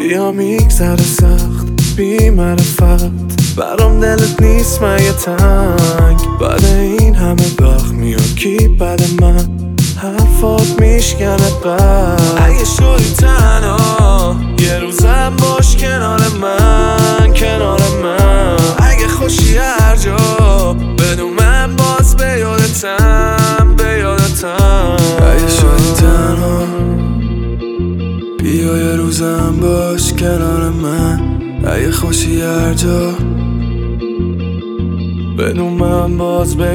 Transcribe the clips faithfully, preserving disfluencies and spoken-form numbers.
بیا میگذره سخت بی معرفت، برام دلت نیست مگه تنگ؟ بعد این همه وقت میاد کی بعد من؟ حرفات میشکنه قلب. اگه شدی تنها یه روزم باش کنار من، کنار من. اگه خوشی هر جا بدون من باز به یادتم، به یادتم. اگه شدی تنها بیا یه روزم باش کنار من. اگه خوشی هر جا بدون من باز به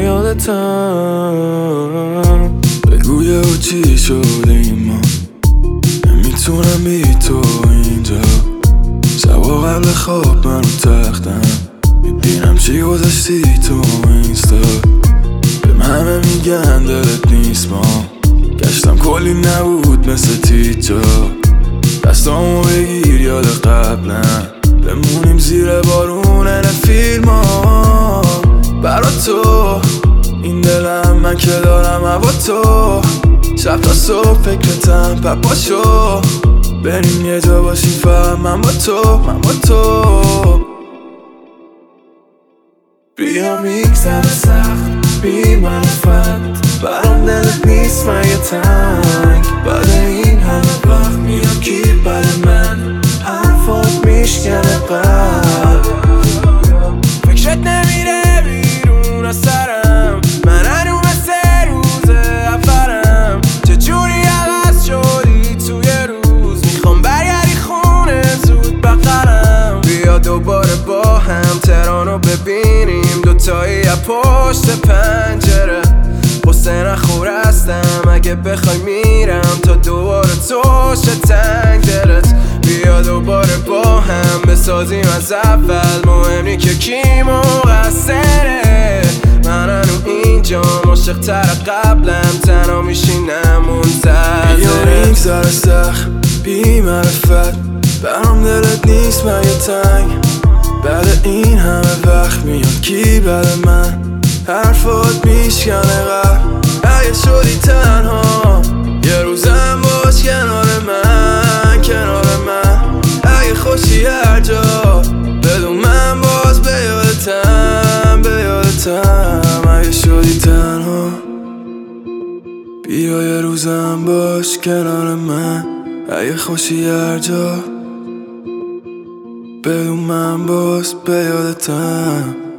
یادتم. بگو یه و چی شدیم ما، نمیتونم بی تو اینجا. شبا قبل خواب منو تختم میبینم چی گذاشتی تو اینستا. بهم همه میگن دلت نیست، ما گشتم کلی نبود مثل تیجا. دستامو بگیر یاد قبلم، بمونیم زیر بارون این فیلم ها. برا تو این دلم من که دارم هوا تو. شب تا صبح فکرتم پپاشو، بریم یه جا باشیم فهم من با تو، من با تو. بیا میگذره سخت بی معرفت، برام دلت نیست مگه تنگ؟ بعد این همه وقت میاد کی بعد من؟ حرفات میشکنه قلب. فکرت نمیره بیرون از سرم، من هنو مثل روز افرم. چجوری عوض شدی توی روز، میخوام برگردی خونه زود بقرم. بیا دوباره با هم تهرانو ببینیم، دوتایی از پشت پنجره. قصه نخور هستم اگه بخوای میرم تا دوباره توش تنگ دلت. بیا دوباره با هم بسازیم از اول، مهم نی که کی مقصره. من هنو اینجا عاشق تر قبلم، تنها میشینم منتظره. بیا میگذره سخت بی معرفت، برام دلت نیست مگه تنگ؟ بعد این همه وقت میاد کی بعد من؟ حرفات میشکنه قلب. اگه شدی تنها یه روزم باش کنار من، کنار من. اگه خوشی هر جا بدون من باز به یادتم، به یادتم. اگه شدی تنها بیا یه روزم باش کنار من. اگه خوشی هر جا بدون من باز به یادتم.